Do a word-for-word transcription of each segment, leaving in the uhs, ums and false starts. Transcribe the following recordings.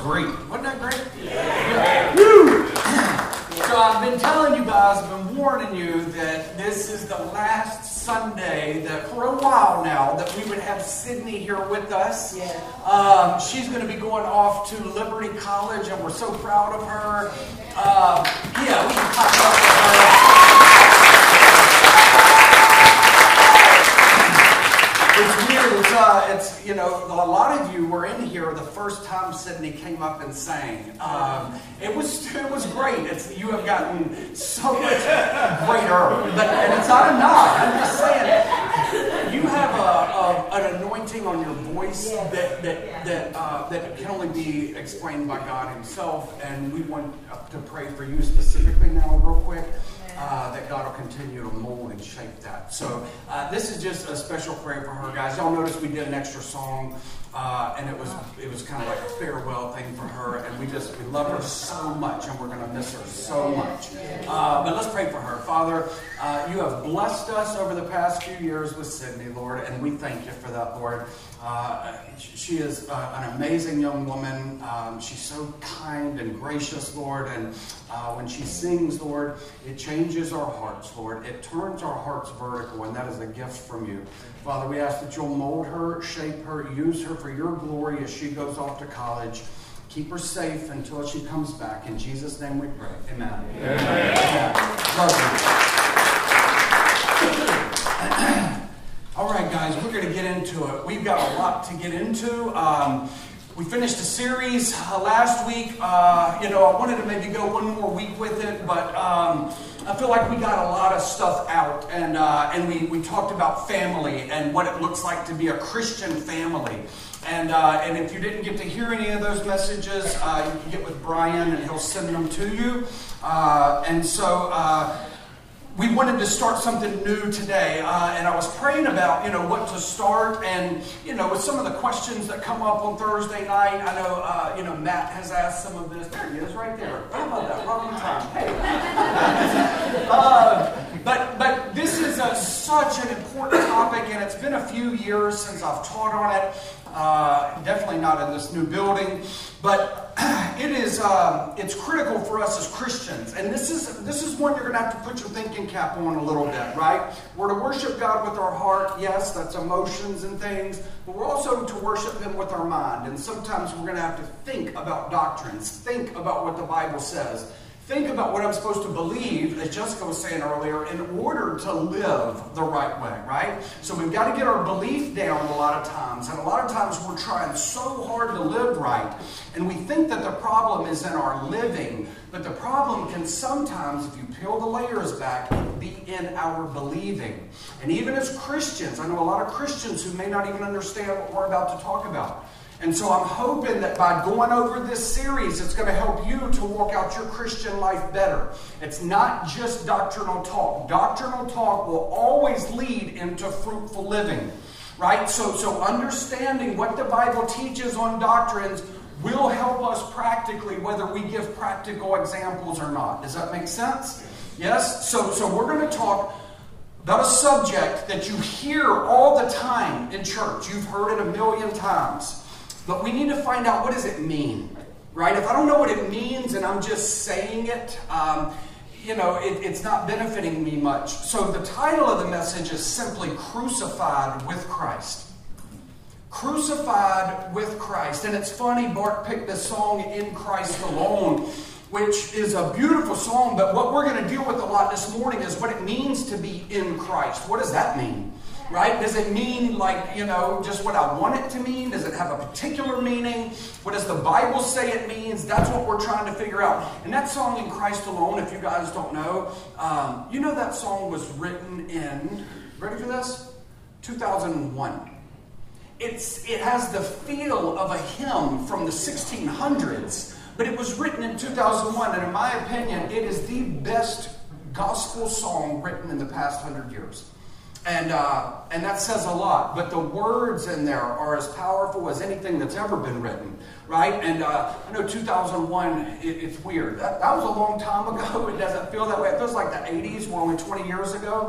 great. Wasn't that great? Yeah. Woo! So I've been telling you guys, I've been warning you that this is the last Sunday that for a while now that we would have Sydney here with us. Yeah. Um, she's going to be going off to Liberty College, and we're so proud of her. Uh, yeah, we can clap it up for her. It's weird. It's, uh, it's, you know, a lot of you were in here the first time Sydney came up and sang. Um, it was it was great. It's, you have gotten so much greater. But, and it's not a knock. I'm just saying, you have a, a, an anointing on your voice that that that, uh, that can only be explained by God Himself. And we want to pray for you specifically now, real quick. Uh, that God will continue to mold and shape that. So uh, this is just a special prayer for her, guys. Y'all notice we did an extra song, uh, and it was it was kind of like a farewell thing for her, and we just we love her so much, and we're going to miss her so much. Uh, but let's pray for her. Father, uh, you have blessed us over the past few years with Sydney, Lord, and we thank you for that, Lord. Uh, she is uh, an amazing young woman. Um, she's so kind and gracious, Lord, and uh, when she sings, Lord, it changes our hearts, Lord. It turns our hearts vertical, and that is a gift from you. Father, we ask that you'll mold her, shape her, use her for your glory as she goes off to college. Keep her safe until she comes back. In Jesus' name we pray. Amen. Amen. Amen. Love you. All right, guys, we're going to get into it. We've got a lot to get into. Um, we finished a series uh, last week. Uh, you know, I wanted to maybe go one more week with it, but um, I feel like we got a lot of stuff out. And uh, and we, we talked about family and what it looks like to be a Christian family. And uh, and if you didn't get to hear any of those messages, uh, you can get with Brian and he'll send them to you. Uh, and so... Uh, We wanted to start something new today, uh, and I was praying about, you know, what to start, and, you know, with some of the questions that come up on Thursday night. I know, uh, you know, Matt has asked some of this. There he is, right there. How about that? Wrong time. Hey. uh, but but this is a, such an important topic, and it's been a few years since I've taught on it. Uh, definitely not in this new building, but it is um, it's critical for us as Christians, and this is this is one you're going to have to put your thinking cap on a little bit, right? We're to worship God with our heart, yes, that's emotions and things, but we're also to worship Him with our mind, and sometimes we're going to have to think about doctrines, think about what the Bible says. Think about what I'm supposed to believe, as Jessica was saying earlier, in order to live the right way, right? So we've got to get our belief down a lot of times. And a lot of times we're trying so hard to live right. And we think that the problem is in our living. But the problem can sometimes, if you peel the layers back, be in our believing. And even as Christians, I know a lot of Christians who may not even understand what we're about to talk about. And so I'm hoping that by going over this series, it's going to help you to walk out your Christian life better. It's not just doctrinal talk. Doctrinal talk will always lead into fruitful living, right? So, so understanding what the Bible teaches on doctrines will help us practically, whether we give practical examples or not. Does that make sense? Yes? So, so we're going to talk about a subject that you hear all the time in church. You've heard it a million times. But we need to find out, what does it mean, right? If I don't know what it means and I'm just saying it, um, you know, it, it's not benefiting me much. So the title of the message is simply Crucified with Christ. Crucified with Christ. And it's funny, Bart picked this song, In Christ Alone, which is a beautiful song, but what we're going to deal with a lot this morning is what it means to be in Christ. What does that mean? Right? Does it mean, like, you know, just what I want it to mean? Does it have a particular meaning? What does the Bible say it means? That's what we're trying to figure out. And that song, In Christ Alone, if you guys don't know, um, you know that song was written in, ready for this? two thousand one. It's It has the feel of a hymn from the sixteen hundreds, but it was written in two thousand one, and in my opinion, it is the best gospel song written in the past hundred years. And uh, and that says a lot. But the words in there are as powerful as anything that's ever been written, right? And uh, I know two thousand one, it, it's weird. That, that was a long time ago. It doesn't feel that way. It feels like the eighties were only twenty years ago.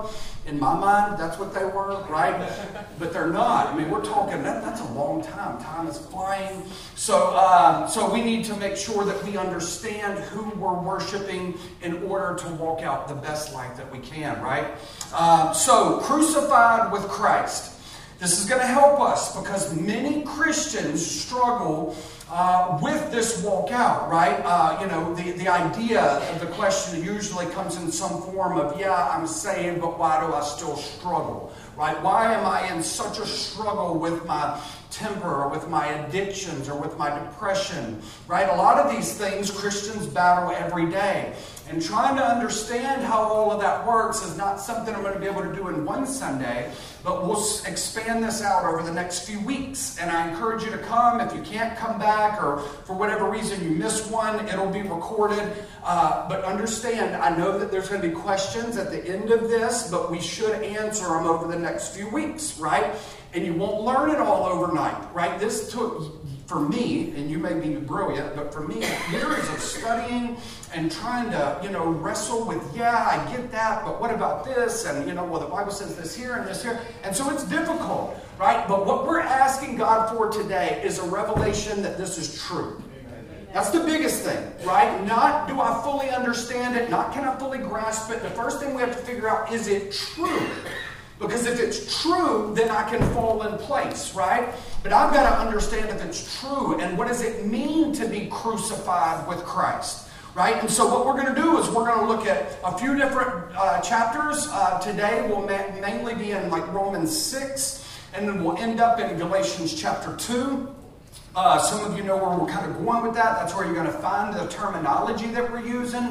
In my mind, that's what they were, right? But they're not. I mean, we're talking, that, that's a long time. Time is flying. So, uh, so we need to make sure that we understand who we're worshiping in order to walk out the best life that we can, right? Uh, so, crucified with Christ. This is going to help us because many Christians struggle uh, with this walk out, right? Uh, you know, the, the idea of the question usually comes in some form of, yeah, I'm saved, but why do I still struggle, right? Why am I in such a struggle with my temper or with my addictions or with my depression, right? A lot of these things Christians battle every day. And trying to understand how all of that works is not something I'm going to be able to do in one Sunday, but we'll expand this out over the next few weeks. And I encourage you to come. If you can't come back or for whatever reason you miss one, it'll be recorded. Uh, but understand, I know that there's going to be questions at the end of this, but we should answer them over the next few weeks, right? And you won't learn it all overnight, right? This took, for me, and you may be brilliant, but for me, years of studying and trying to, you know, wrestle with, yeah, I get that, but what about this? And, you know, well, the Bible says this here and this here. And so it's difficult, right? But what we're asking God for today is a revelation that this is true. That's the biggest thing, right? Not do I fully understand it, not can I fully grasp it. The first thing we have to figure out, is it true? Because if it's true, then I can fall in place, right? But I've got to understand if it's true. And what does it mean to be crucified with Christ, right? And so what we're going to do is we're going to look at a few different uh, chapters. Uh, today we'll ma- mainly be in like Romans six, and then we'll end up in Galatians chapter two. Uh, some of you know where we're kind of going with that. That's where you're going to find the terminology that we're using.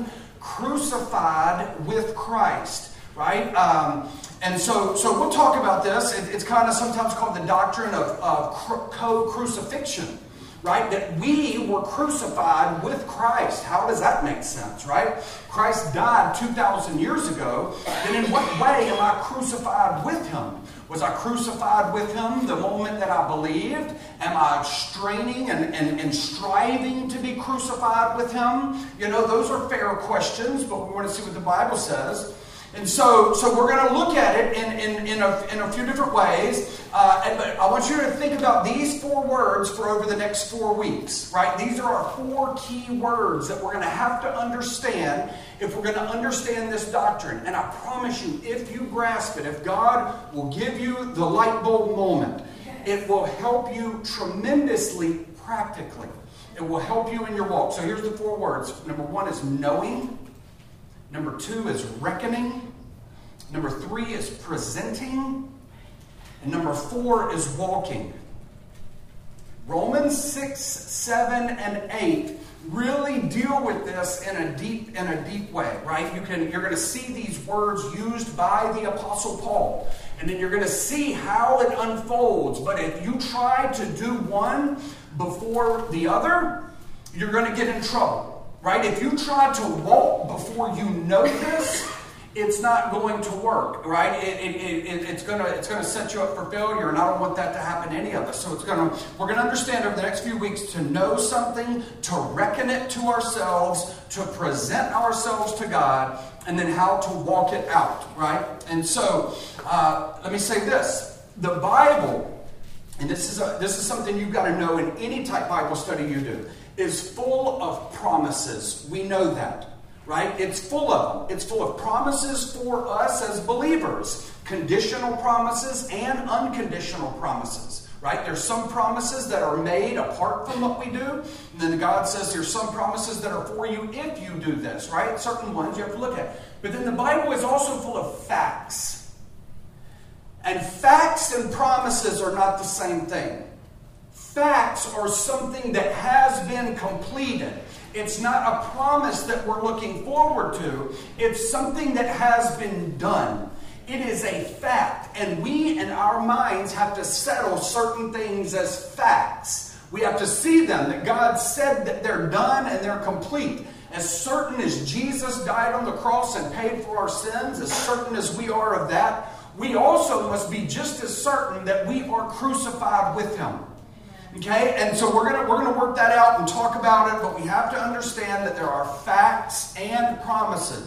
Crucified with Christ, right? Um, And so, so we'll talk about this. It, it's kind of sometimes called the doctrine of, of co-crucifixion, right? That we were crucified with Christ. How does that make sense, right? Christ died two thousand years ago. Then in what way am I crucified with him? Was I crucified with him the moment that I believed? Am I straining and, and, and striving to be crucified with him? You know, those are fair questions, but we want to see what the Bible says. And so, so we're going to look at it in, in, in, a, in a few different ways. Uh, and, but I want you to think about these four words for over the next four weeks, right? These are our four key words that we're going to have to understand if we're going to understand this doctrine. And I promise you, if you grasp it, if God will give you the light bulb moment, it will help you tremendously practically. It will help you in your walk. So here's the four words. Number one is knowing. Number two is reckoning. Number three is presenting. And number four is walking. Romans six, seven, and eight really deal with this in a deep, in a deep way, right? You can, you're going to see these words used by the Apostle Paul. And then you're going to see how it unfolds. But if you try to do one before the other, you're going to get in trouble. Right? If you try to walk before you know this, it's not going to work. Right? It, it, it, it's going to it's going to set you up for failure, and I don't want that to happen to any of us. So it's going to we're going to understand over the next few weeks to know something, to reckon it to ourselves, to present ourselves to God, and then how to walk it out. Right? And so uh, let me say this: the Bible, and this is a, this is something you've got to know in any type Bible study you do, is full of promises. We know that, right? It's full of them. It's full of promises for us as believers. Conditional promises and unconditional promises, right? There's some promises that are made apart from what we do. And then God says there's some promises that are for you if you do this, right? Certain ones you have to look at. But then the Bible is also full of facts. And facts and promises are not the same thing. Facts are something that has been completed. It's not a promise that we're looking forward to. It's something that has been done. It is a fact. And we in our minds have to settle certain things as facts. We have to see them, that God said that they're done and they're complete. As certain as Jesus died on the cross and paid for our sins, as certain as we are of that, we also must be just as certain that we are crucified with him. Okay, and so we're gonna we're gonna work that out and talk about it, but we have to understand that there are facts and promises.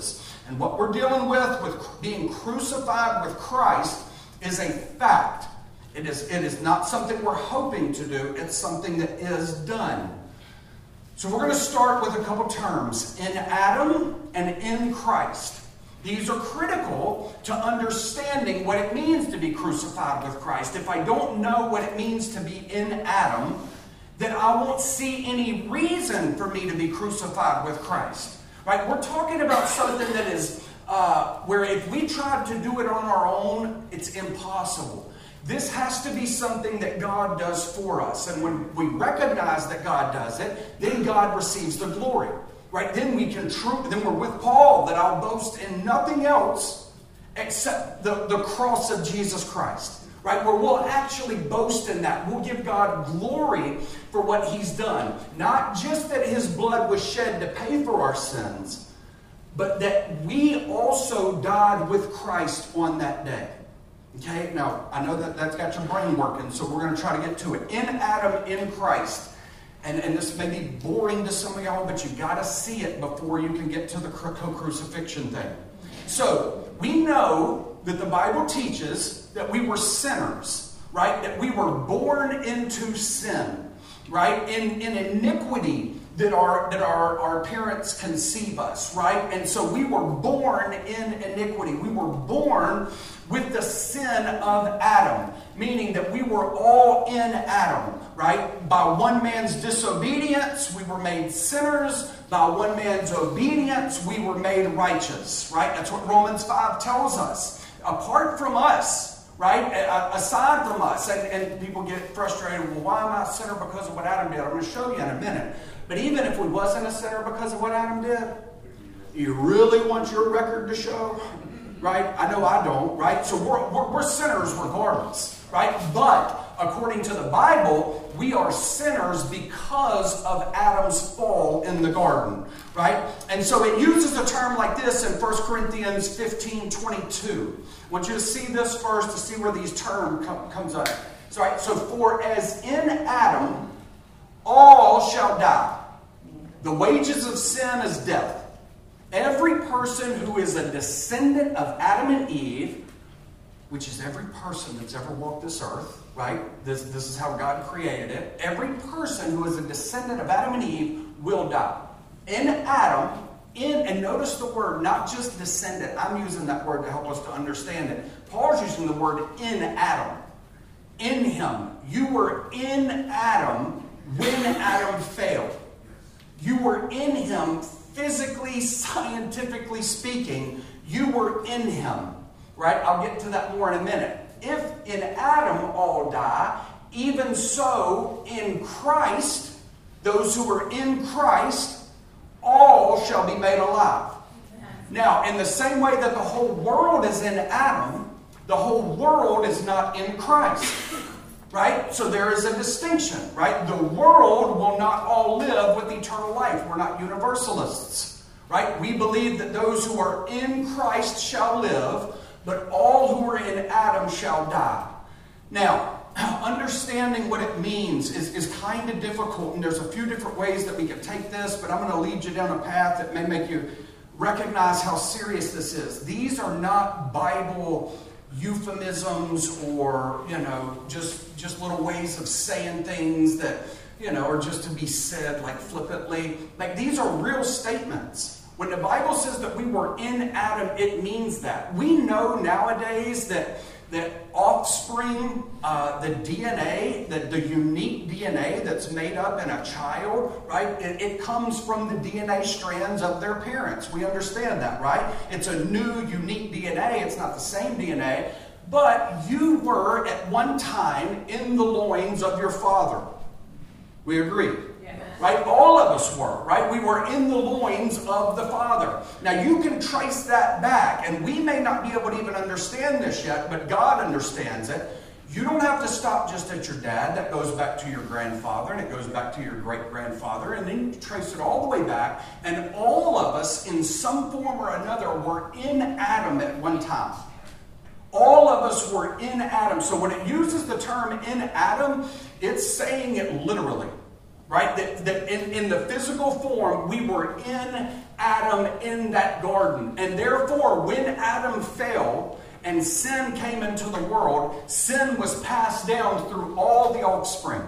And what we're dealing with, with being crucified with Christ, is a fact. It is, it is not something we're hoping to do. It's something that is done. So we're going to start with a couple terms. In Adam and in Christ. These are critical to understanding what it means to be crucified with Christ. If I don't know what it means to be in Adam, then I won't see any reason for me to be crucified with Christ. Right? We're talking about something that is uh, where if we tried to do it on our own, it's impossible. This has to be something that God does for us. And when we recognize that God does it, then God receives the glory. Right? Then we can true, then we're with Paul that I'll boast in nothing else except the, the cross of Jesus Christ. Right? Where we'll actually boast in that. We'll give God glory for what he's done. Not just that his blood was shed to pay for our sins, but that we also died with Christ on that day. Okay, now I know that that's got your brain working, so we're going to try to get to it. In Adam, in Christ. And, and this may be boring to some of y'all, but you got to see it before you can get to the co-crucifixion thing. So, we know that the Bible teaches that we were sinners, right? That we were born into sin, right? In, in iniquity that our that our, our parents conceive us, right? And so we were born in iniquity. We were born with the sin of Adam, meaning that we were all in Adam, right? By one man's disobedience, we were made sinners. By one man's obedience, we were made righteous, right? That's what Romans five tells us. Apart from us, right? Aside from us, and, and people get frustrated, well, why am I a sinner because of what Adam did? I'm going to show you in a minute. But even if we wasn't a sinner because of what Adam did, you really want your record to show? Right? I know I don't, right? So we're, we're, we're sinners regardless, right? But according to the Bible, we are sinners because of Adam's fall in the garden, right? And so it uses a term like this in First Corinthians fifteen twenty-two. I want you to see this first to see where these terms come, comes up. So, right, so for as in Adam, all shall die. The wages of sin is death. Every person who is a descendant of Adam and Eve, which is every person that's ever walked this earth, right? This, this is how God created it. Every person who is a descendant of Adam and Eve will die. In Adam, in, and notice the word, not just descendant. I'm using that word to help us to understand it. Paul's using the word in Adam. In him. You were in Adam when Adam failed. You were in him physically, scientifically speaking. You were in him. Right? I'll get to that more in a minute. If in Adam all die, even so in Christ, those who are in Christ, all shall be made alive. Now, in the same way that the whole world is in Adam, the whole world is not in Christ. Right? So there is a distinction, right? The world will not all live with eternal life. We're not universalists, right? We believe that those who are in Christ shall live, but all who are in Adam shall die. Now, understanding what it means is, is kind of difficult, and there's a few different ways that we can take this, but I'm going to lead you down a path that may make you recognize how serious this is. These are not Bible euphemisms or, you know, just just little ways of saying things that, you know, are just to be said like flippantly. Like, these are real statements. When the Bible says that we were in Adam, it means that. We know nowadays that that offspring, uh, the D N A, the, the unique D N A that's made up in a child, right? It, it comes from the D N A strands of their parents. We understand that, right? It's a new, unique D N A. It's not the same D N A. But you were at one time in the loins of your father. We agree. Right? All of us were, right? We were in the loins of the Father. Now, you can trace that back, and we may not be able to even understand this yet, but God understands it. You don't have to stop just at your dad. That goes back to your grandfather, and it goes back to your great-grandfather, and then you trace it all the way back, and all of us, in some form or another, were in Adam at one time. All of us were in Adam. So when it uses the term in Adam, it's saying it literally. right? That, that in, in the physical form, we were in Adam in that garden. And therefore, when Adam fell and sin came into the world, sin was passed down through all the offspring.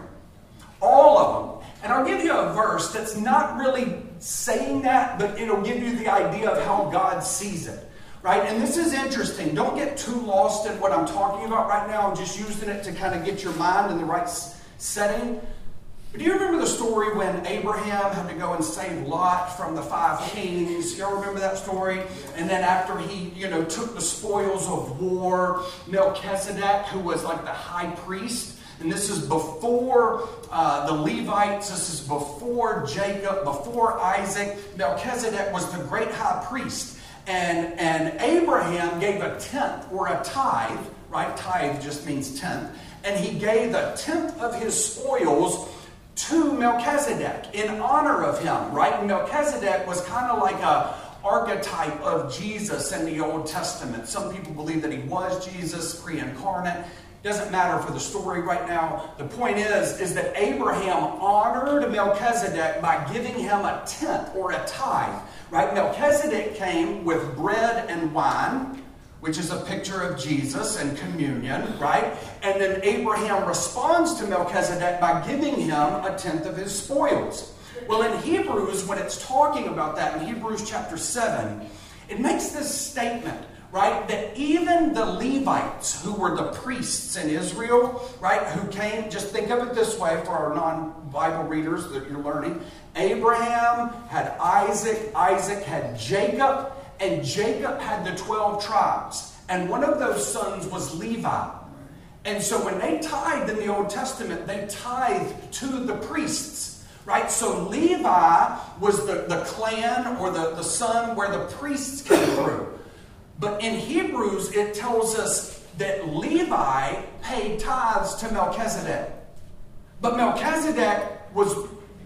All of them. And I'll give you a verse that's not really saying that, but it'll give you the idea of how God sees it. Right? And this is interesting. Don't get too lost in what I'm talking about right now. I'm just using it to kind of get your mind in the right setting. But do you remember the story when Abraham had to go and save Lot from the five kings? Y'all remember that story? And then after he, you know, took the spoils of war, Melchizedek, who was like the high priest, and this is before uh, the Levites, this is before Jacob, before Isaac. Melchizedek was the great high priest. And, and Abraham gave a tenth or a tithe, right? Tithe just means tenth. And he gave a tenth of his spoils to Melchizedek in honor of him, right? And Melchizedek was kind of like a archetype of Jesus in the Old Testament. Some people believe that he was Jesus, pre-incarnate. Doesn't matter for the story right now. The point is, is that Abraham honored Melchizedek by giving him a tenth or a tithe. Right? Melchizedek came with bread and wine, which is a picture of Jesus and communion, right? And then Abraham responds to Melchizedek by giving him a tenth of his spoils. Well, in Hebrews, when it's talking about that, in Hebrews chapter seven, it makes this statement, right? That even the Levites, who were the priests in Israel, right? Who came, just think of it this way for our non-Bible readers that you're learning. Abraham had Isaac, Isaac had Jacob, and Jacob had the twelve tribes. And one of those sons was Levi. And so when they tithed in the Old Testament, they tithed to the priests, right? So Levi was the, the clan or the, the son where the priests came through. But in Hebrews, it tells us that Levi paid tithes to Melchizedek. But Melchizedek was...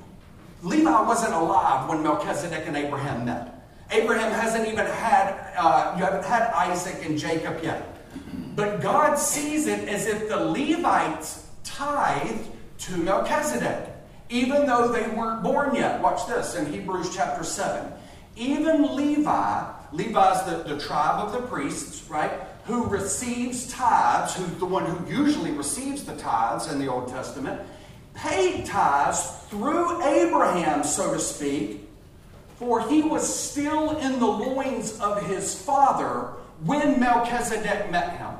Levi wasn't alive when Melchizedek and Abraham met. Abraham hasn't even had, uh, you haven't had Isaac and Jacob yet. But God sees it as if the Levites tithed to Melchizedek, even though they weren't born yet. Watch this in Hebrews chapter seven. Even Levi, Levi's the, the tribe of the priests, right? Who receives tithes, who's the one who usually receives the tithes in the Old Testament, paid tithes through Abraham, so to speak, for he was still in the loins of his father when Melchizedek met him.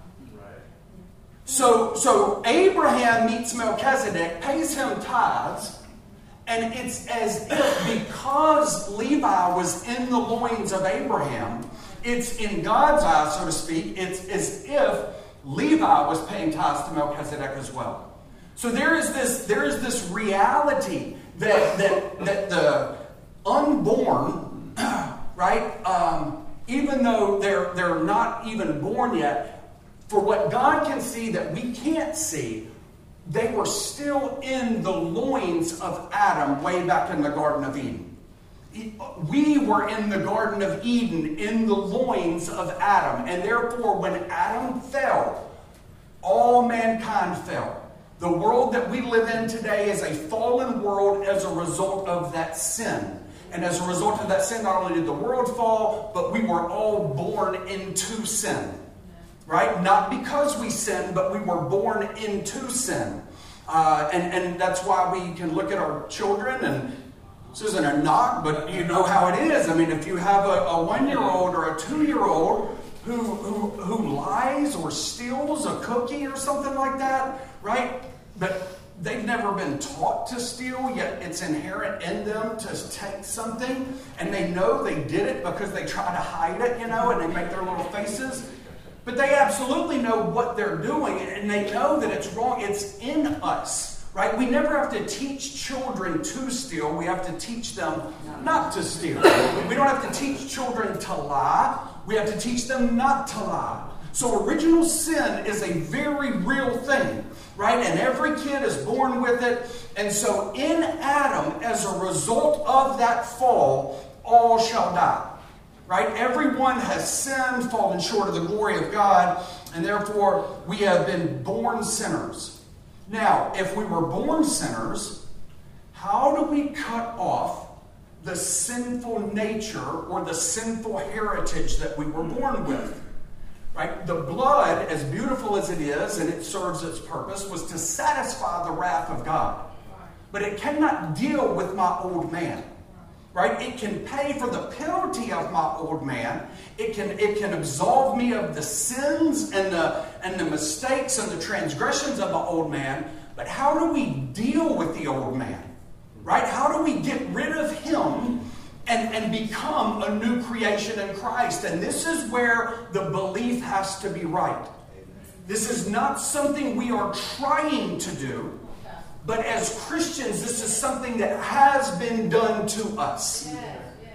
So, so Abraham meets Melchizedek, pays him tithes, and it's as if because Levi was in the loins of Abraham, it's in God's eyes, so to speak, it's as if Levi was paying tithes to Melchizedek as well. So there is this, there is this reality that, that, that the unborn, right, um, even though they're, they're not even born yet, for what God can see that we can't see, they were still in the loins of Adam way back in the Garden of Eden. We were in the Garden of Eden in the loins of Adam. And therefore, when Adam fell, all mankind fell. The world that we live in today is a fallen world as a result of that sin. And as a result of that sin, not only did the world fall, but we were all born into sin. Right? Not because we sinned, but we were born into sin. Uh, and, and that's why we can look at our children, and this isn't a knock, but you know how it is. I mean, if you have a, a one-year-old or a two-year-old who, who, who lies or steals a cookie or something like that, right? But they've never been taught to steal, yet it's inherent in them to take something, and they know they did it because they try to hide it, you know, and they make their little faces. But they absolutely know what they're doing, and they know that it's wrong. It's in us, right? We never have to teach children to steal. We have to teach them not to steal. We don't have to teach children to lie. We have to teach them not to lie. So original sin is a very real thing, right? And every kid is born with it. And so in Adam, as a result of that fall, all shall die. Right? Everyone has sinned, fallen short of the glory of God, and therefore we have been born sinners. Now, if we were born sinners, how do we cut off the sinful nature or the sinful heritage that we were born with? Right? The blood, as beautiful as it is, and it serves its purpose, was to satisfy the wrath of God. But it cannot deal with my old man. Right? It can pay for the penalty of my old man. It can, it can absolve me of the sins and the, and the mistakes and the transgressions of my old man. But how do we deal with the old man? Right? How do we get rid of him and, and become a new creation in Christ? And this is where the belief has to be right. This is not something we are trying to do. But as Christians, this is something that has been done to us. Yes, yes.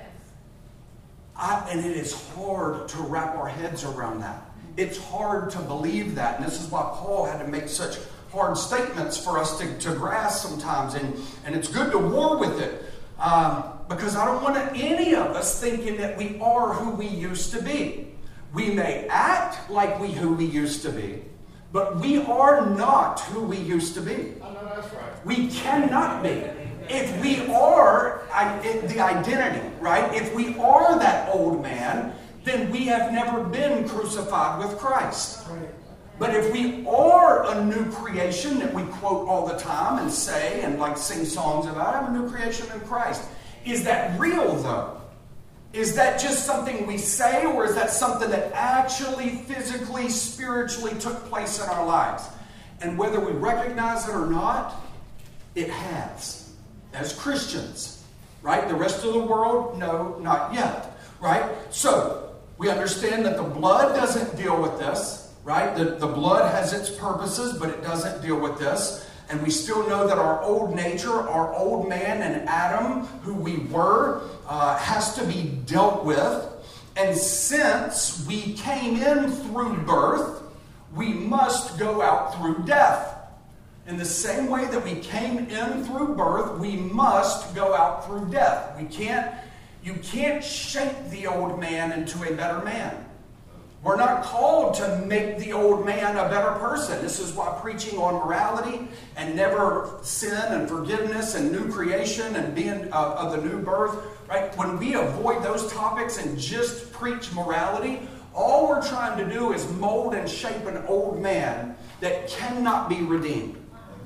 I, and it is hard to wrap our heads around that. It's hard to believe that. And this is why Paul had to make such hard statements for us to, to grasp sometimes. And, and it's good to war with it. Um, because I don't want any of us thinking that we are who we used to be. We may act like we who we used to be. But we are not who we used to be. Oh, no, that's right. We cannot be. If we are I, the identity, right? If we are that old man, then we have never been crucified with Christ. But if we are a new creation that we quote all the time and say and like sing songs about, I'm a new creation in Christ. Is that real though? Is that just something we say, or is that something that actually, physically, spiritually took place in our lives? And whether we recognize it or not, it has. As Christians, right? The rest of the world, no, not yet, right? So, we understand that the blood doesn't deal with this, right? The, the blood has its purposes, but it doesn't deal with this. And we still know that our old nature, our old man and Adam, who we were, uh, has to be dealt with. And since we came in through birth, we must go out through death. In the same way that we came in through birth, we must go out through death. We can't, you can't shape the old man into a better man. We're not called to make the old man a better person. This is why preaching on morality and never sin and forgiveness and new creation and being uh, of the new birth, right? When we avoid those topics and just preach morality, all we're trying to do is mold and shape an old man that cannot be redeemed.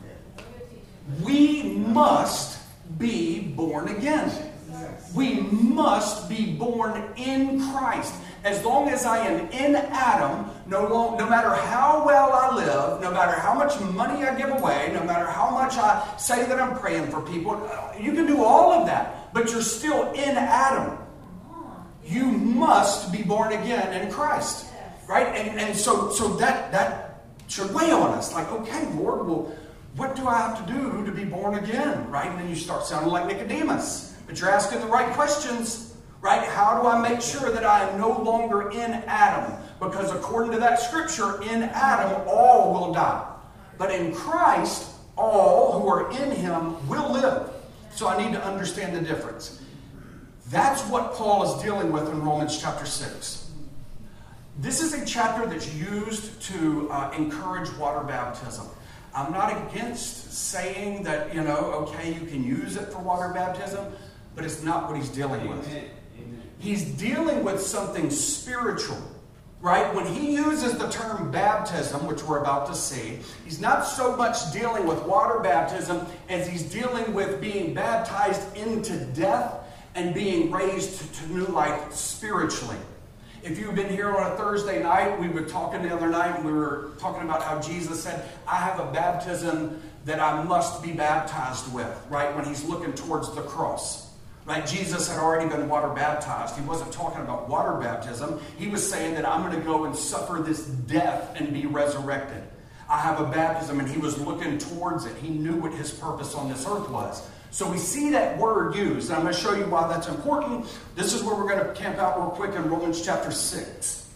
We must be born again. We must be born in Christ. As long as I am in Adam, no, long, no matter how well I live, no matter how much money I give away, no matter how much I say that I'm praying for people, you can do all of that, but you're still in Adam. You must be born again in Christ. Right? And, and so, so that, that should weigh on us. Like, okay, Lord, well, what do I have to do to be born again? Right? And then you start sounding like Nicodemus. But you're asking the right questions. Right? How do I make sure that I am no longer in Adam? Because according to that scripture, in Adam all will die. But in Christ, all who are in him will live. So I need to understand the difference. That's what Paul is dealing with in Romans chapter six. This is a chapter that's used to uh, encourage water baptism. I'm not against saying that, you know, okay, you can use it for water baptism, but it's not what he's dealing with. Amen. He's dealing with something spiritual, right? When he uses the term baptism, which we're about to see, he's not so much dealing with water baptism as he's dealing with being baptized into death and being raised to new life spiritually. If you've been here on a Thursday night, we were talking the other night and we were talking about how Jesus said, I have a baptism that I must be baptized with, right? When he's looking towards the cross. Right? Jesus had already been water baptized. He wasn't talking about water baptism. He was saying that I'm going to go and suffer this death and be resurrected. I have a baptism, and he was looking towards it. He knew what his purpose on this earth was. So we see that word used, and I'm going to show you why that's important. This is where we're going to camp out real quick in Romans chapter six.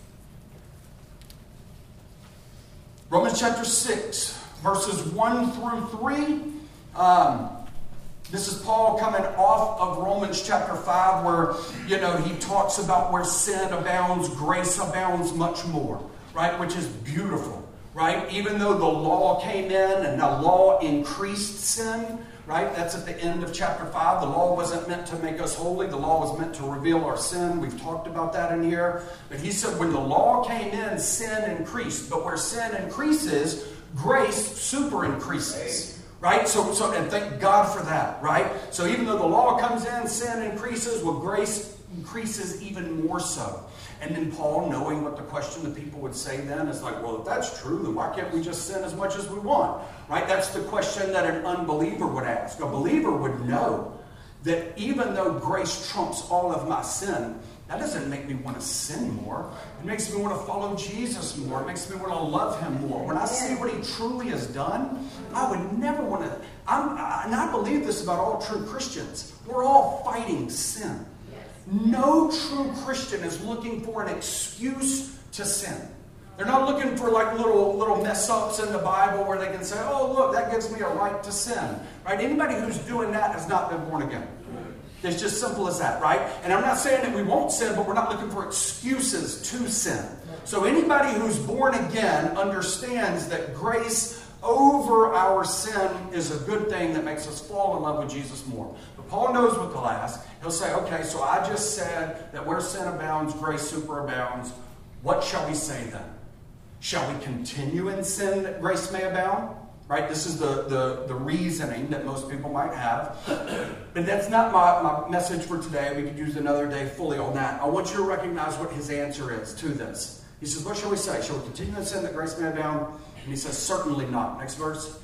Romans chapter six, verses one through three. Um, This is Paul coming off of Romans chapter five where, you know, he talks about where sin abounds, grace abounds much more, right? Which is beautiful, right? Even though the law came in and the law increased sin, right? That's at the end of chapter five. The law wasn't meant to make us holy. The law was meant to reveal our sin. We've talked about that in here. But he said when the law came in, sin increased. But where sin increases, grace super increases. Right? So, so, and thank God for that, right? So even though the law comes in, sin increases, well, grace increases even more so. And then Paul, knowing what the question the people would say then, is like, well, if that's true, then why can't we just sin as much as we want? Right? That's the question that an unbeliever would ask. A believer would know that even though grace trumps all of my sin, that doesn't make me want to sin more. It makes me want to follow Jesus more. It makes me want to love him more. When I see what he truly has done, I would never want to. I'm, I, and I believe this about all true Christians. We're all fighting sin. No true Christian is looking for an excuse to sin. They're not looking for like little little mess ups in the Bible where they can say, oh, look, that gives me a right to sin. Right? Anybody who's doing that has not been born again. It's just simple as that, right? And I'm not saying that we won't sin, but we're not looking for excuses to sin. So anybody who's born again understands that grace over our sin is a good thing that makes us fall in love with Jesus more. But Paul knows what they'll ask. He'll say, okay, so I just said that where sin abounds, grace superabounds. What shall we say then? Shall we continue in sin that grace may abound? Right? This is the, the, the reasoning that most people might have. But that's not my, my message for today. We could use another day fully on that. I want you to recognize what his answer is to this. He says, what shall we say? Shall we continue in sin that grace may abound? And he says, certainly not. Next verse.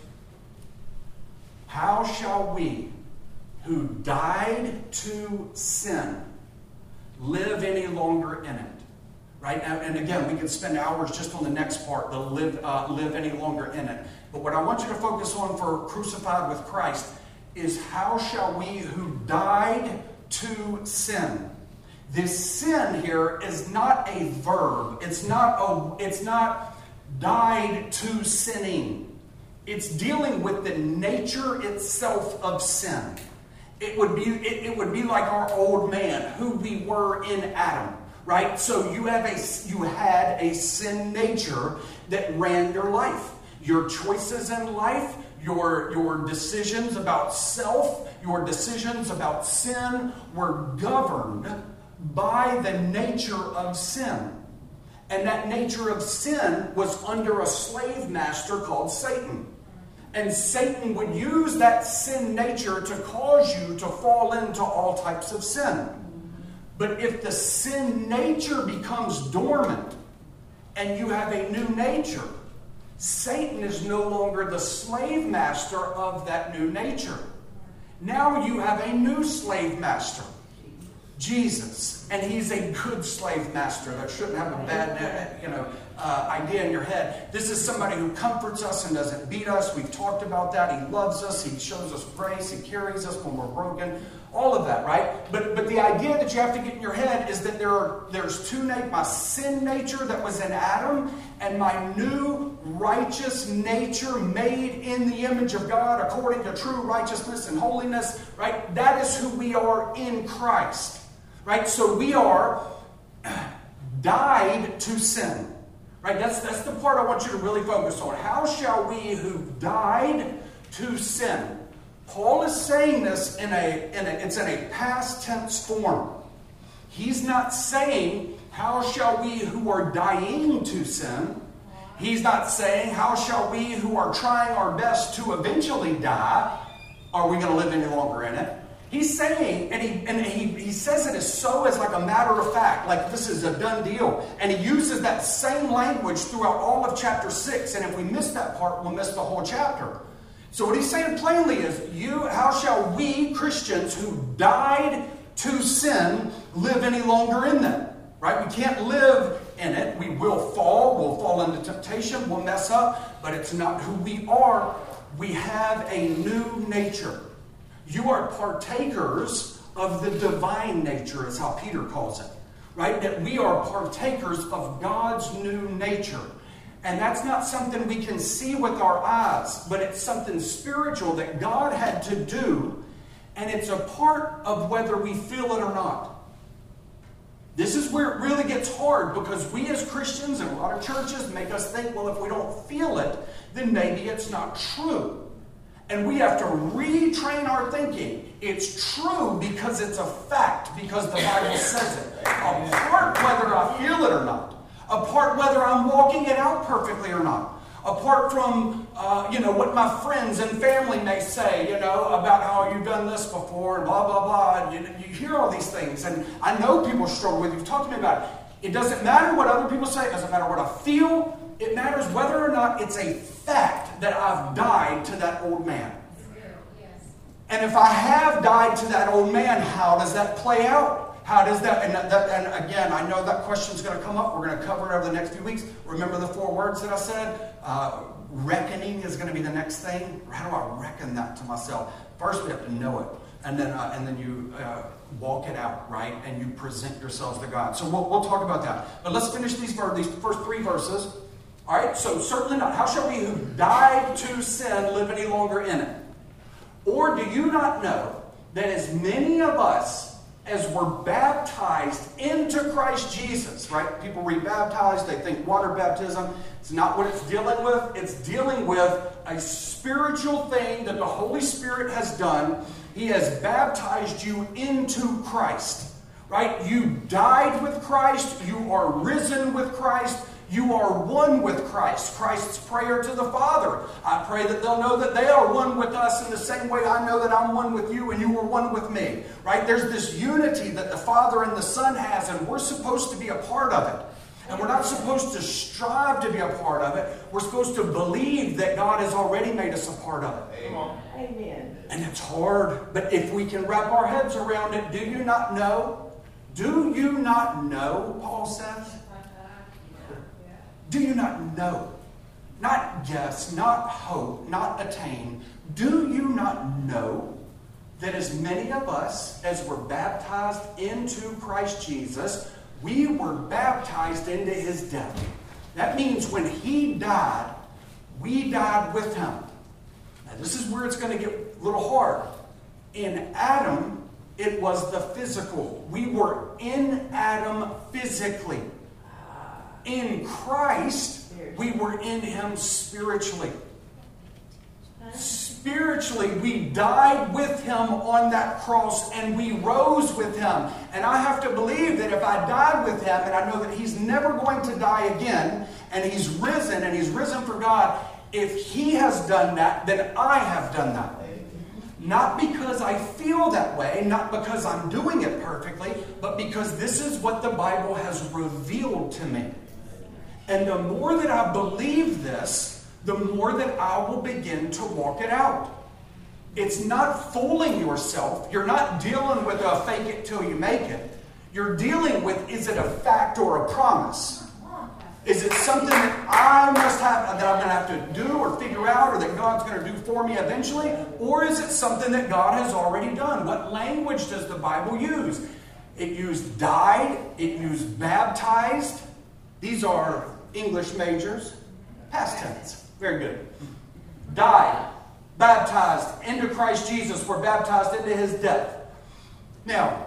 How shall we who died to sin live any longer in it? Right? And, and again, we could spend hours just on the next part, the live, uh, live any longer in it. But what I want you to focus on for crucified with Christ is how shall we who died to sin? This sin here is not a verb. It's not a, it's not died to sinning. It's dealing with the nature itself of sin. It would be, it, it would be like our old man, who we were in Adam. Right? So you have a you had a sin nature that ran your life. Your choices in life, your, your decisions about self, your decisions about sin were governed by the nature of sin. And that nature of sin was under a slave master called Satan. And Satan would use that sin nature to cause you to fall into all types of sin. But if the sin nature becomes dormant and you have a new nature, Satan is no longer the slave master of that new nature. Now you have a new slave master, Jesus. And he's a good slave master that shouldn't have a bad, you know, uh, idea in your head. This is somebody who comforts us and doesn't beat us. We've talked about that. He loves us. He shows us grace. He carries us when we're broken. All of that, right? But but the idea that you have to get in your head is that there are there's two natures: my sin nature that was in Adam and my new righteous nature made in the image of God according to true righteousness and holiness, right? That is who we are in Christ, right? So we are died to sin, right? That's, that's the part I want you to really focus on. How shall we who died to sin? Paul is saying this in a, in a, it's in a past tense form. He's not saying, how shall we who are dying to sin? He's not saying, how shall we who are trying our best to eventually die, are we going to live any longer in it? He's saying, and he and he, he says it as so as like a matter of fact, like this is a done deal. And he uses that same language throughout all of chapter six. And if we miss that part, we'll miss the whole chapter. So what he's saying plainly is, you, how shall we Christians who died to sin live any longer in them? Right? We can't live in it. We will fall. We'll fall into temptation. We'll mess up. But it's not who we are. We have a new nature. You are partakers of the divine nature, is how Peter calls it. Right? That we are partakers of God's new nature. And that's not something we can see with our eyes, but it's something spiritual that God had to do, and it's a part of whether we feel it or not. This is where it really gets hard, because we as Christians and a lot of churches make us think, well, if we don't feel it, then maybe it's not true. And we have to retrain our thinking. It's true because it's a fact, because the Bible says it. Apart whether I feel it or not. Apart whether I'm walking it out perfectly or not. Apart from, uh, you know, what my friends and family may say, you know, about how you've done this before and blah, blah, blah. And you, you hear all these things. And I know people struggle with it. You've talked to me about it. It doesn't matter what other people say. It doesn't matter what I feel. It matters whether or not it's a fact that I've died to that old man. And if I have died to that old man, how does that play out? How does that, and, that, and again, I know that question's going to come up. We're going to cover it over the next few weeks. Remember the four words that I said? Uh, reckoning is going to be the next thing. How do I reckon that to myself? First, we have to know it. And then uh, and then you uh, walk it out, right? And you present yourselves to God. So we'll, we'll talk about that. But let's finish these, these first three verses. All right, so certainly not. How shall we who died to sin live any longer in it? Or do you not know that as many of us as were baptized into Christ Jesus, right? People read baptized, they think water baptism. It's not what it's dealing with. It's dealing with a spiritual thing that the Holy Spirit has done. He has baptized you into Christ, right? You died with Christ. You are risen with Christ. You are one with Christ. Christ's prayer to the Father. I pray that they'll know that they are one with us in the same way I know that I'm one with you and you are one with me. Right? There's this unity that the Father and the Son has, and we're supposed to be a part of it. And we're not supposed to strive to be a part of it. We're supposed to believe that God has already made us a part of it. Amen. And it's hard, but if we can wrap our heads around it, do you not know? Do you not know, Paul says? Do you not know? Not guess, not hope, not attain. Do you not know that as many of us as were baptized into Christ Jesus, we were baptized into his death? That means when he died, we died with him. Now this is where it's going to get a little hard. In Adam, it was the physical. We were in Adam physically. In Christ, we were in him spiritually. Spiritually, we died with him on that cross and we rose with him. And I have to believe that if I died with him, and I know that he's never going to die again, and he's risen, and he's risen for God, if he has done that, then I have done that. Not because I feel that way, not because I'm doing it perfectly, but because this is what the Bible has revealed to me. And the more that I believe this, the more that I will begin to walk it out. It's not fooling yourself. You're not dealing with a fake it till you make it. You're dealing with, is it a fact or a promise? Is it something that I must have, that I'm going to have to do or figure out, or that God's going to do for me eventually? Or is it something that God has already done? What language does the Bible use? It used died. It used baptized. These are English majors. Past tense. Very good. Died. Baptized into Christ Jesus. We're baptized into his death. Now,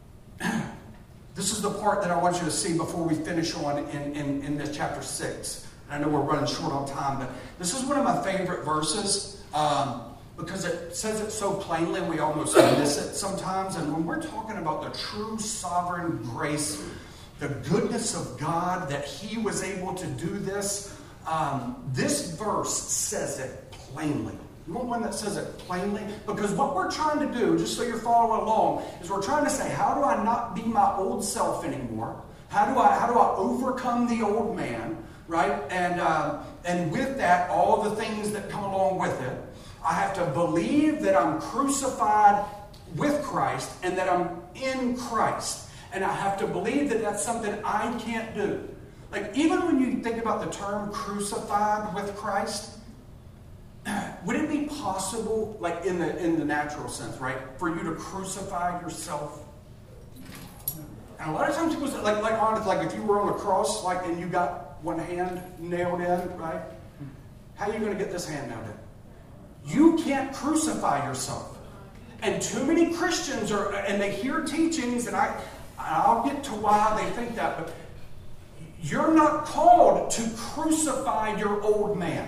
this is the part that I want you to see before we finish on in, in, in this chapter six. I know we're running short on time, but this is one of my favorite verses um, because it says it so plainly and we almost miss it sometimes. And when we're talking about the true sovereign grace, the goodness of God, that he was able to do this, um, this verse says it plainly. You want one that says it plainly? Because what we're trying to do, just so you're following along, is we're trying to say, how do I not be my old self anymore? How do I how do I overcome the old man, right? And uh, and with that, all the things that come along with it. I have to believe that I'm crucified with Christ and that I'm in Christ. And I have to believe that that's something I can't do. Like, even when you think about the term crucified with Christ, would it be possible, like in the in the natural sense, right, for you to crucify yourself? And a lot of times people say, like, like honest, like if you were on a cross, like, and you got one hand nailed in, right? How are you going to get this hand nailed in? You can't crucify yourself. And too many Christians are, and they hear teachings, and I, I'll get to why they think that, but you're not called to crucify your old man.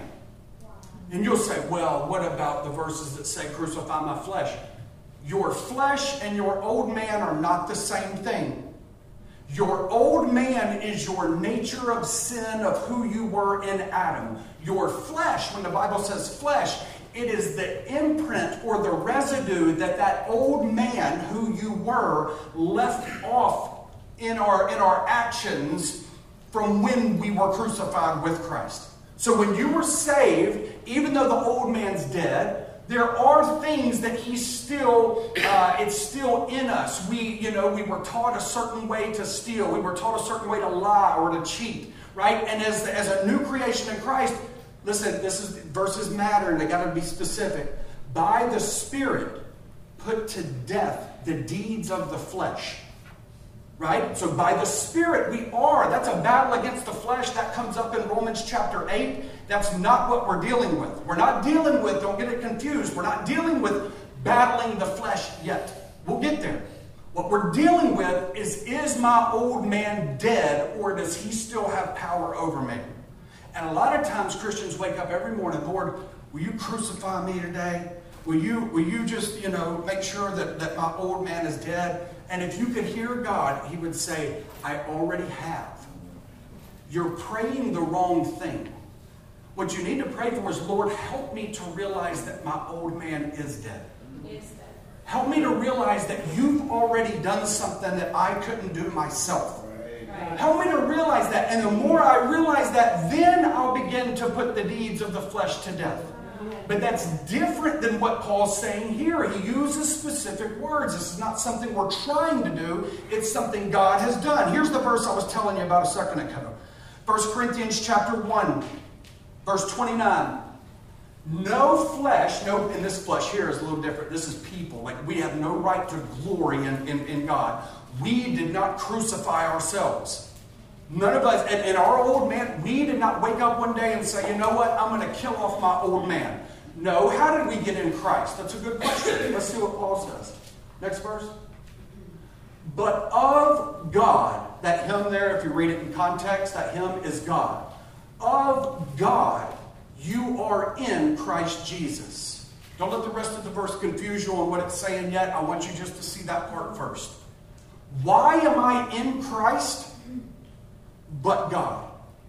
And you'll say, well, what about the verses that say crucify my flesh? Your flesh and your old man are not the same thing. Your old man is your nature of sin of who you were in Adam. Your flesh, when the Bible says flesh, it is the imprint or the residue that that old man who you were left off in our, in our actions from when we were crucified with Christ. So when you were saved, even though the old man's dead, there are things that he's still, uh, it's still in us. We, you know, we were taught a certain way to steal. We were taught a certain way to lie or to cheat, right? And as, as a new creation in Christ, listen, this is verses matter and they got to be specific. By the Spirit, put to death the deeds of the flesh. Right? So by the Spirit we are. That's a battle against the flesh. That comes up in Romans chapter eight. That's not what we're dealing with. We're not dealing with, don't get it confused, we're not dealing with battling the flesh yet. We'll get there. What we're dealing with is, is my old man dead or does he still have power over me? And a lot of times Christians wake up every morning, Lord, will you crucify me today? Will you, will you just, you know, make sure that, that my old man is dead? And if you could hear God, he would say, I already have. You're praying the wrong thing. What you need to pray for is, Lord, help me to realize that my old man is dead. Help me to realize that you've already done something that I couldn't do myself. Right. Help me to realize that. And the more I realize that, then I'll begin to put the deeds of the flesh to death. But that's different than what Paul's saying here. He uses specific words. This is not something we're trying to do. It's something God has done. Here's the verse I was telling you about a second ago. First Corinthians chapter one, verse twenty-nine. No flesh, no, and this flesh here is a little different. This is people. Like we have no right to glory in, in, in God. We did not crucify ourselves. None of us, and, and our old man, we did not wake up one day and say, you know what, I'm going to kill off my old man. No, how did we get in Christ? That's a good question. Let's see what Paul says. Next verse. But of God, that him there, if you read it in context, that him is God. Of God, you are in Christ Jesus. Don't let the rest of the verse confuse you on what it's saying yet. I want you just to see that part first. Why am I in Christ? But God.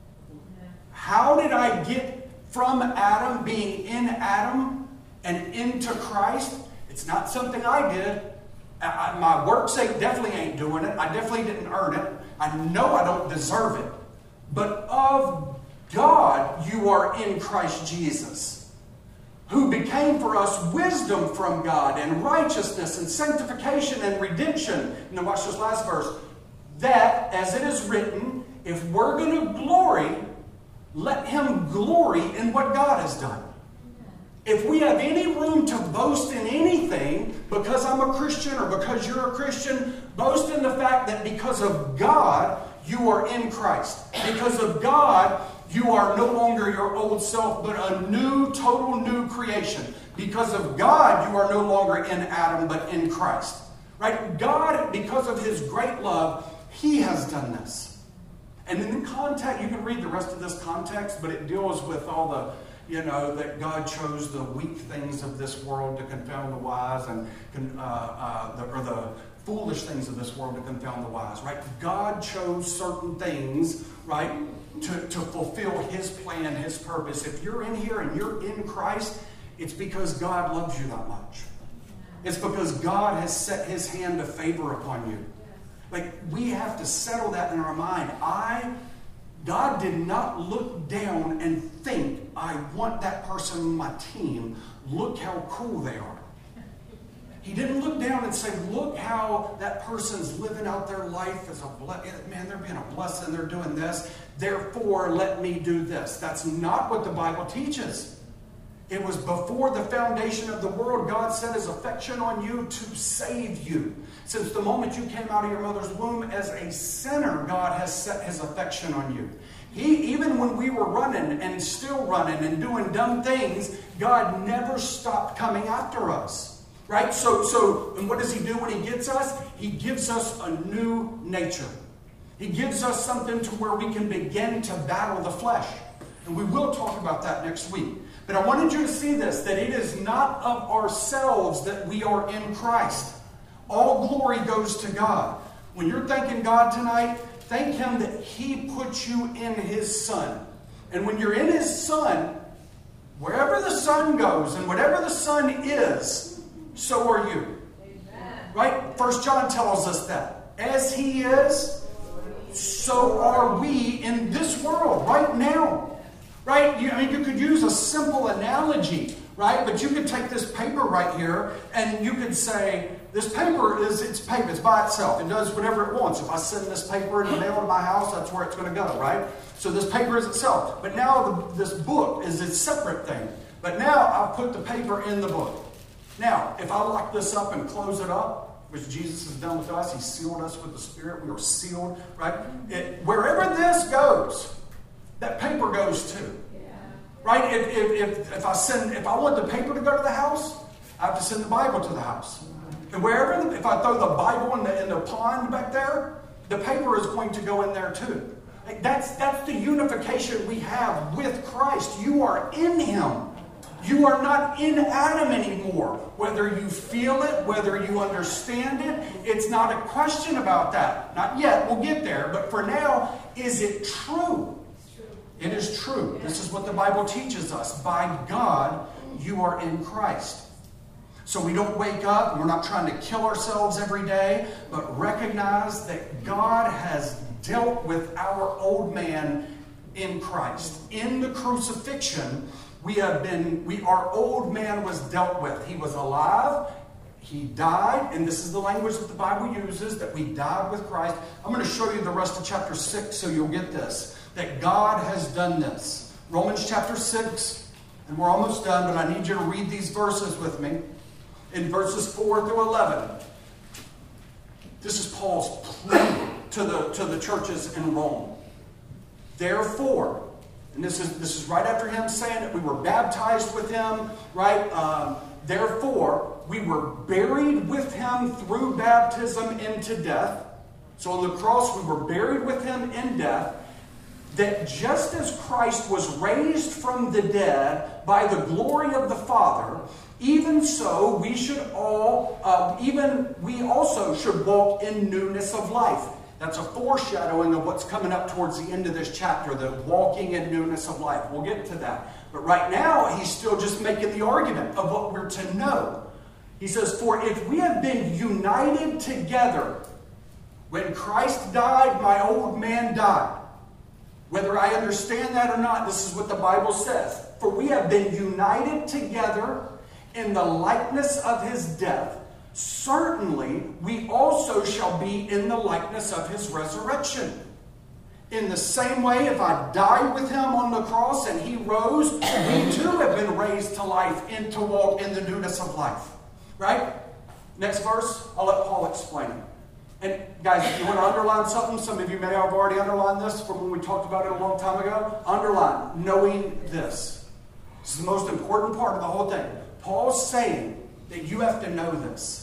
How did I get from Adam, being in Adam, and into Christ? It's not something I did. I, my works ain't, definitely ain't doing it. I definitely didn't earn it. I know I don't deserve it. But of God, you are in Christ Jesus, who became for us wisdom from God and righteousness and sanctification and redemption. Now watch this last verse. That, as it is written, if we're going to glory, let him glory in what God has done. If we have any room to boast in anything, because I'm a Christian or because you're a Christian, boast in the fact that because of God, you are in Christ. Because of God, you are no longer your old self, but a new, total new creation. Because of God, you are no longer in Adam, but in Christ. Right? God, because of his great love, he has done this. And in the context, you can read the rest of this context, but it deals with all the, you know, that God chose the weak things of this world to confound the wise, and uh, uh, the, or the foolish things of this world to confound the wise, right? God chose certain things, right, to, to fulfill his plan, his purpose. If you're in here and you're in Christ, it's because God loves you that much. It's because God has set his hand of favor upon you. Like, we have to settle that in our mind. I, God did not look down and think, I want that person on my team. Look how cool they are. He didn't look down and say, look how that person's living out their life as a blessing. Man, they're being a blessing. They're doing this. Therefore, let me do this. That's not what the Bible teaches. It was before the foundation of the world, God set his affection on you to save you. Since the moment you came out of your mother's womb as a sinner, God has set his affection on you. He, even when we were running and still running and doing dumb things, God never stopped coming after us. Right? So, so, and what does he do when he gets us? He gives us a new nature. He gives us something to where we can begin to battle the flesh. And we will talk about that next week. But I wanted you to see this, that it is not of ourselves that we are in Christ. All glory goes to God. When you're thanking God tonight, thank him that he put you in his Son. And when you're in his Son, wherever the Son goes and whatever the Son is, so are you. Amen. Right? First John tells us that. As he is, so are we in this world right now. Right? You, I mean, you could use a simple analogy, right? But you could take this paper right here and you could say, this paper is it's paper. It's by itself. It does whatever it wants. If I send this paper in the mail to my house, that's where it's going to go, right? So this paper is itself. But now the, this book is its separate thing. But now I'll put the paper in the book. Now, if I lock this up and close it up, which Jesus has done with us, he sealed us with the Spirit. We are sealed, right? It, wherever this goes, that paper goes too. Yeah. Right? If, if, if, if I send, if I want the paper to go to the house, I have to send the Bible to the house. And wherever, the, if I throw the Bible in the, in the pond back there, the paper is going to go in there too. That's, that's the unification we have with Christ. You are in him. You are not in Adam anymore. Whether you feel it, whether you understand it, it's not a question about that. Not yet. We'll get there. But for now, is it true? It is true. This is what the Bible teaches us. By God, you are in Christ. So we don't wake up and we're not trying to kill ourselves every day, but recognize that God has dealt with our old man in Christ. In the crucifixion, we have been, we, our old man was dealt with. He was alive. He died. And this is the language that the Bible uses, that we died with Christ. I'm going to show you the rest of chapter six so you'll get this. That God has done this. Romans chapter six. And we're almost done, but I need you to read these verses with me. In verses four through eleven. This is Paul's plea to the, to the churches in Rome. Therefore, and this is this is right after him saying that we were baptized with him, right? Um, Therefore, we were buried with him through baptism into death. So on the cross, we were buried with him in death. That just as Christ was raised from the dead by the glory of the Father, even so we should all, uh, even we also should walk in newness of life. That's a foreshadowing of what's coming up towards the end of this chapter, the walking in newness of life. We'll get to that. But right now, he's still just making the argument of what we're to know. He says, for if we have been united together, when Christ died, my old man died. Whether I understand that or not, this is what the Bible says. For we have been united together in the likeness of his death. Certainly, we also shall be in the likeness of his resurrection. In the same way, if I died with him on the cross and he rose, we too have been raised to life and to walk in the newness of life. Right? Next verse, I'll let Paul explain it. And guys, if you want to underline something, some of you may have already underlined this from when we talked about it a long time ago. Underline, knowing this. This is the most important part of the whole thing. Paul's saying that you have to know this.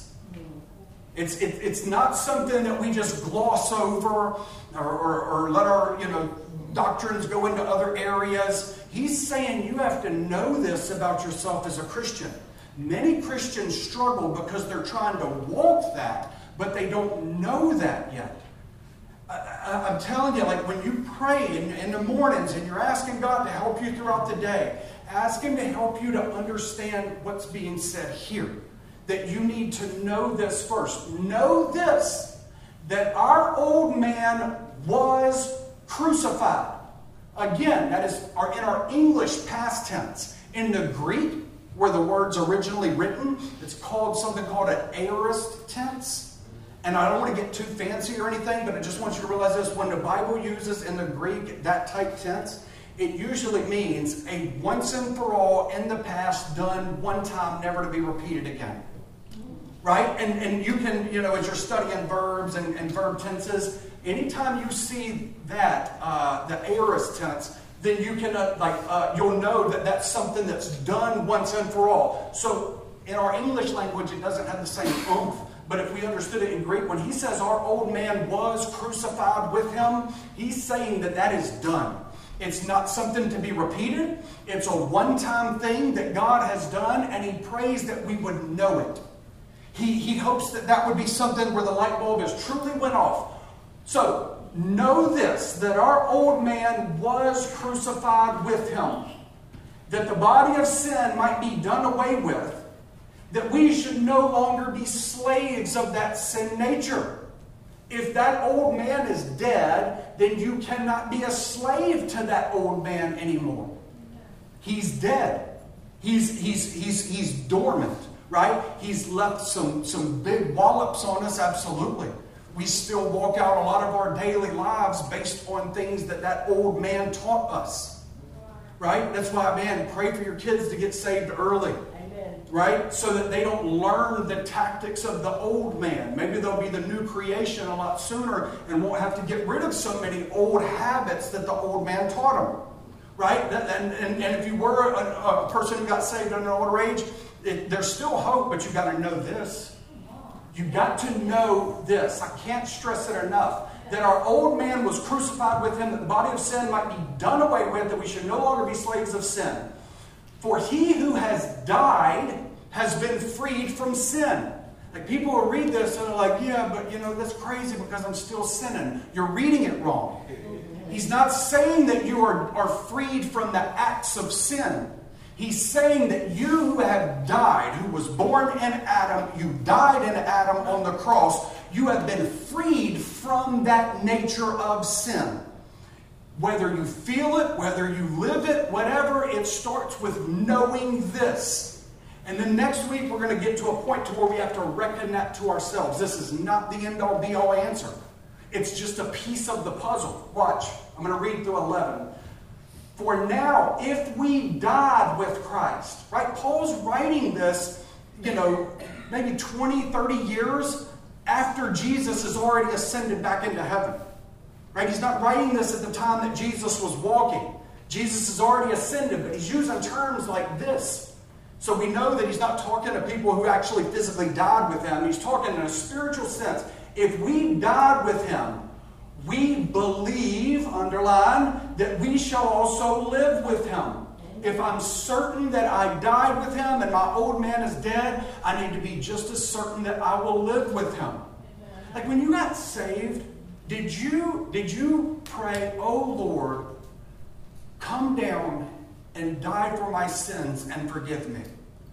It's, it, it's not something that we just gloss over or, or, or let our you know doctrines go into other areas. He's saying you have to know this about yourself as a Christian. Many Christians struggle because they're trying to walk that, but they don't know that yet. I, I, I'm telling you, like when you pray in, in the mornings and you're asking God to help you throughout the day, ask him to help you to understand what's being said here. That you need to know this first. Know this, that our old man was crucified. Again, that is our, in our English past tense. In the Greek, where the word's originally written, it's called something called an aorist tense. And I don't want to get too fancy or anything, but I just want you to realize this. When the Bible uses in the Greek that type tense, it usually means a once and for all, in the past, done one time, never to be repeated again. Right? And, and you can, you know, as you're studying verbs and, and verb tenses, anytime you see that, uh, the aorist tense, then you can, uh, like, uh, you'll know that that's something that's done once and for all. So in our English language, it doesn't have the same oomph. But if we understood it in Greek, when he says our old man was crucified with him, he's saying that that is done. It's not something to be repeated. It's a one-time thing that God has done, and he prays that we would know it. He, he hopes that that would be something where the light bulb has truly went off. So, know this, that our old man was crucified with him, that the body of sin might be done away with, that we should no longer be slaves of that sin nature. If that old man is dead, then you cannot be a slave to that old man anymore. He's dead. He's, he's, he's, he's dormant, right? He's left some, some big wallops on us, absolutely. We still walk out a lot of our daily lives based on things that that old man taught us, right? That's why, man, pray for your kids to get saved early. Right? So that they don't learn the tactics of the old man. Maybe they'll be the new creation a lot sooner and won't have to get rid of so many old habits that the old man taught them. Right? And, and, and if you were a, a person who got saved at an older age, it, there's still hope, but you've got to know this. You've got to know this. I can't stress it enough. That our old man was crucified with him, that the body of sin might be done away with, that we should no longer be slaves of sin. For he who has died has been freed from sin. Like, people will read this and they're like, yeah, but you know, that's crazy because I'm still sinning. You're reading it wrong. He's not saying that you are, are freed from the acts of sin. He's saying that you who have died, who was born in Adam, you died in Adam on the cross, you have been freed from that nature of sin. Whether you feel it, whether you live it, whatever, it starts with knowing this. And then next week we're going to get to a point to where we have to reckon that to ourselves. This is not the end-all, be-all answer. It's just a piece of the puzzle. Watch. I'm going to read through eleven. For now, if we died with Christ, right? Paul's writing this, you know, maybe twenty, thirty years after Jesus has already ascended back into heaven. Right? He's not writing this at the time that Jesus was walking. Jesus has already ascended, but he's using terms like this. So we know that he's not talking to people who actually physically died with him. He's talking in a spiritual sense. If we died with him, we believe, underline, that we shall also live with him. If I'm certain that I died with him and my old man is dead, I need to be just as certain that I will live with him. Like, when you got saved, Did you, did you pray, oh Lord, come down and die for my sins and forgive me?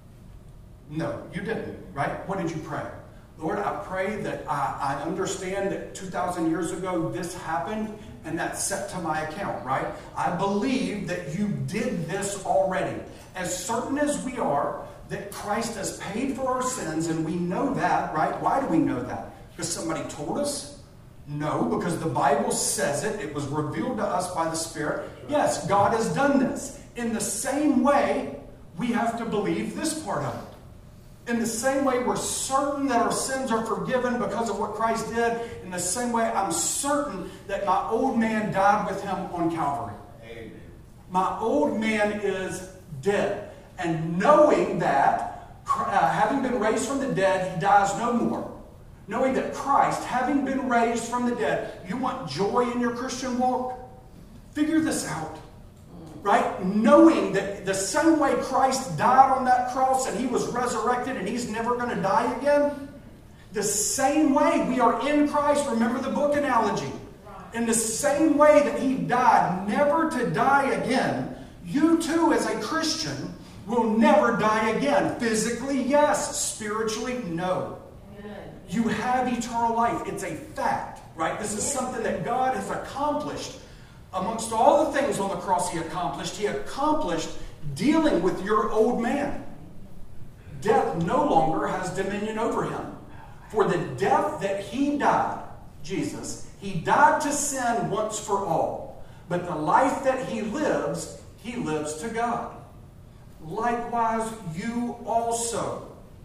No, you didn't, right? What did you pray? Lord, I pray that I, I understand that two thousand years ago this happened and that's set to my account, right? I believe that you did this already. As certain as we are that Christ has paid for our sins, and we know that, right? Why do we know that? Because somebody told us? No, because the Bible says it. It was revealed to us by the Spirit. Yes, God has done this. In the same way, we have to believe this part of it. In the same way, we're certain that our sins are forgiven because of what Christ did. In the same way, I'm certain that my old man died with him on Calvary. Amen. My old man is dead. And knowing that, uh, having been raised from the dead, he dies no more. Knowing that Christ, having been raised from the dead, you want joy in your Christian walk? Figure this out. Right? Knowing that the same way Christ died on that cross and he was resurrected and he's never going to die again, the same way we are in Christ. Remember the book analogy. In the same way that he died never to die again, you too as a Christian will never die again. Physically, yes. Spiritually, no. You have eternal life. It's a fact, right? This is something that God has accomplished. Amongst all the things on the cross he accomplished, he accomplished dealing with your old man. Death no longer has dominion over him. For the death that he died, Jesus, he died to sin once for all. But the life that he lives, he lives to God. Likewise, you also.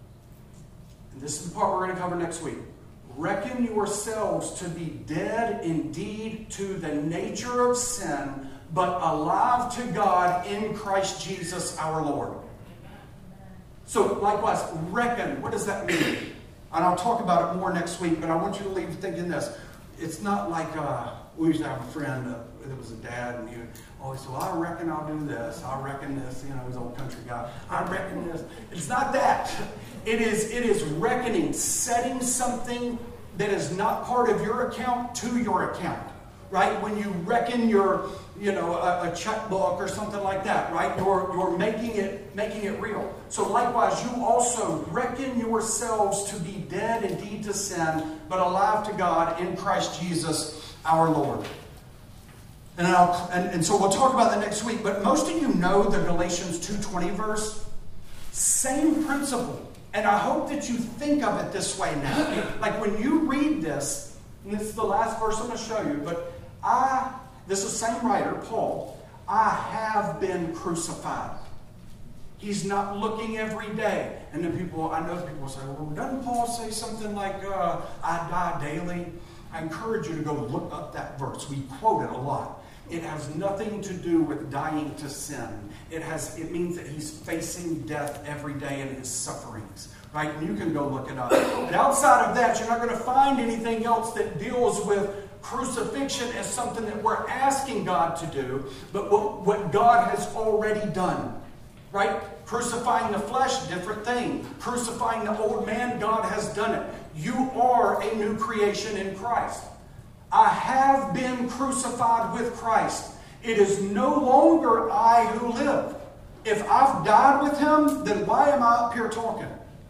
And this is the part we're going to cover next week. Reckon yourselves to be dead indeed to the nature of sin, but alive to God in Christ Jesus our Lord. So likewise, reckon. What does that mean? And I'll talk about it more next week, but I want you to leave thinking this. It's not like, uh, we used to have a friend uh, that was a dad, and he would always say, well, I reckon I'll do this. I reckon this. You know, he's an old country guy. I reckon this. It's not that. It is, it is reckoning, setting something that is not part of your account to your account. Right? When you reckon your, you know, a, a checkbook or something like that, right? You're, you're making it, making it real. So likewise, you also reckon yourselves to be dead indeed to sin, but alive to God in Christ Jesus our Lord. And, I'll, and, and so we'll talk about that next week. But most of you know the Galatians two twenty verse. Same principle. And I hope that you think of it this way now. Like when you read this, and this is the last verse I'm going to show you, but I, this is the same writer, Paul, I have been crucified. He's not looking every day. And then people, I know people say, well, doesn't Paul say something like, uh, I die daily? I encourage you to go look up that verse. We quote it a lot. It has nothing to do with dying to sin. It has. It means that he's facing death every day in his sufferings. Right? And you can go look it up. But outside of that, you're not going to find anything else that deals with crucifixion as something that we're asking God to do, but what, what God has already done. Right? Crucifying the flesh, different thing. Crucifying the old man, God has done it. You are a new creation in Christ. I have been crucified with Christ. It is no longer I who live. If I've died with him, then why am I up here talking?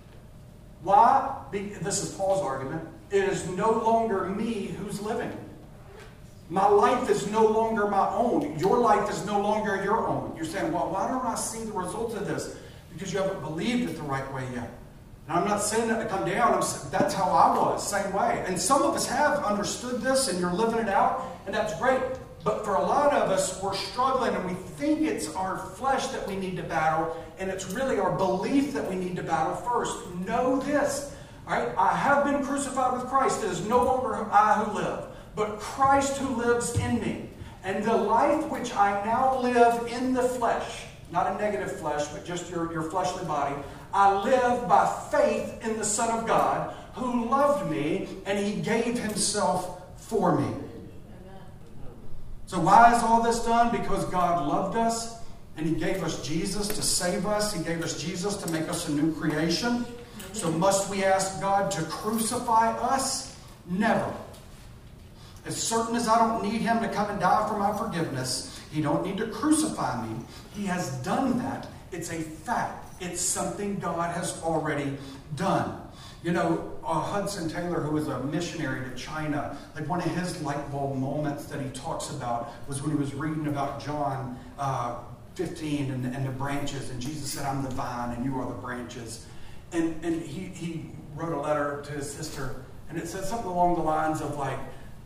Why? This is Paul's argument. It is no longer me who's living. My life is no longer my own. Your life is no longer your own. You're saying, well, why don't I see the results of this? Because you haven't believed it the right way yet. And I'm not saying that to come down. I'm saying that's how I was, same way. And some of us have understood this and you're living it out, and that's great. But for a lot of us, we're struggling and we think it's our flesh that we need to battle, and it's really our belief that we need to battle first. Know this, all right? I have been crucified with Christ. It is no longer I who live, but Christ who lives in me. And the life which I now live in the flesh, not a negative flesh, but just your, your fleshly body, I live by faith in the Son of God, who loved me, and he gave himself for me. So why is all this done? Because God loved us, and he gave us Jesus to save us. He gave us Jesus to make us a new creation. So must we ask God to crucify us? Never. As certain as I don't need him to come and die for my forgiveness, he don't need to crucify me. He has done that. It's a fact. It's something God has already done. You know, uh, Hudson Taylor, who was a missionary to China, like one of his light bulb moments that he talks about was when he was reading about John uh, fifteen and, and the branches, and Jesus said, I'm the vine and you are the branches. And, and he, he wrote a letter to his sister, and it said something along the lines of like,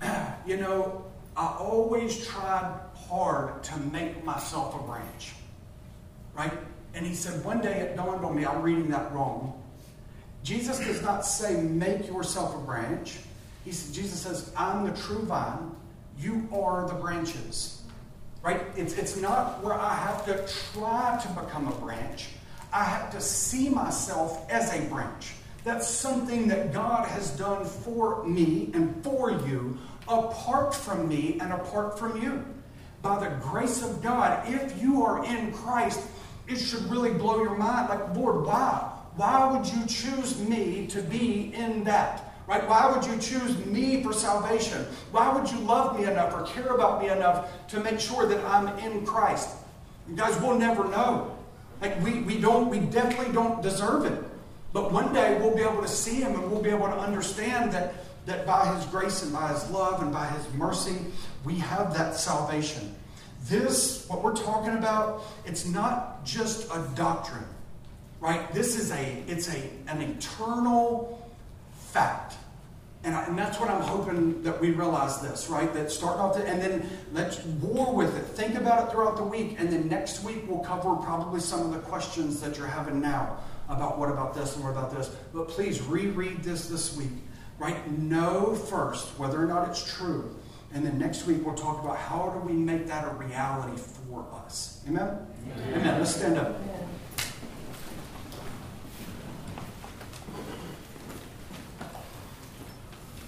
you know, I always tried hard to make myself a branch, right? And he said, one day it dawned on me, I'm reading that wrong. Jesus does not say, make yourself a branch. He, Jesus says, I'm the true vine. You are the branches. Right? It's, it's not where I have to try to become a branch. I have to see myself as a branch. That's something that God has done for me and for you, apart from me and apart from you. By the grace of God, if you are in Christ, it should really blow your mind. Like, Lord, why? Why would you choose me to be in that? Right? Why would you choose me for salvation? Why would you love me enough or care about me enough to make sure that I'm in Christ? You guys, we'll never know. Like we, we don't, we definitely don't deserve it. But one day we'll be able to see him and we'll be able to understand that, that by his grace and by his love and by his mercy, we have that salvation. This, what we're talking about, it's not just a doctrine. Right? This is a, it's a, an eternal fact. And, I, and that's what I'm hoping that we realize this, right? That start off, the, and then let's war with it. Think about it throughout the week. And then next week we'll cover probably some of the questions that you're having now about what about this and what about this. But please reread this this week, right? Know first whether or not it's true. And then next week we'll talk about how do we make that a reality for us. Amen? Amen. Amen. Let's stand up.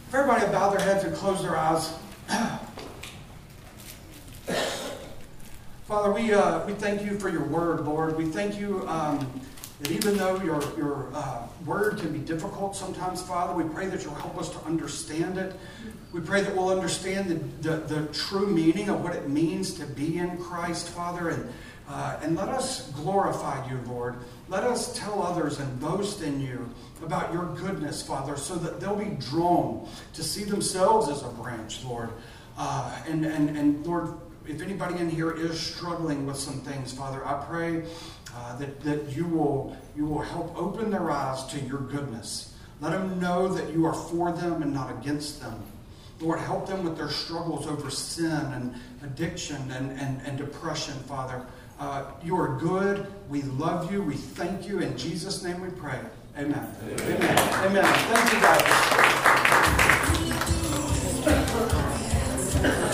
If everybody would bow their heads and close their eyes. Father, we uh, we thank you for your word, Lord. We thank you um, that even though your, your uh, word can be difficult sometimes, Father, we pray that you'll help us to understand it. We pray that we'll understand the, the, the true meaning of what it means to be in Christ, Father, and uh, and let us glorify you, Lord. Let us tell others and boast in you about your goodness, Father, so that they'll be drawn to see themselves as a branch, Lord. Uh, and, and, and Lord, if anybody in here is struggling with some things, Father, I pray uh, that, that you will, you will help open their eyes to your goodness. Let them know that you are for them and not against them. Lord, help them with their struggles over sin and addiction and, and, and depression, Father. Uh, you are good. We love you. We thank you. In Jesus' name we pray. Amen. Amen. Amen. Amen. Thank you, guys.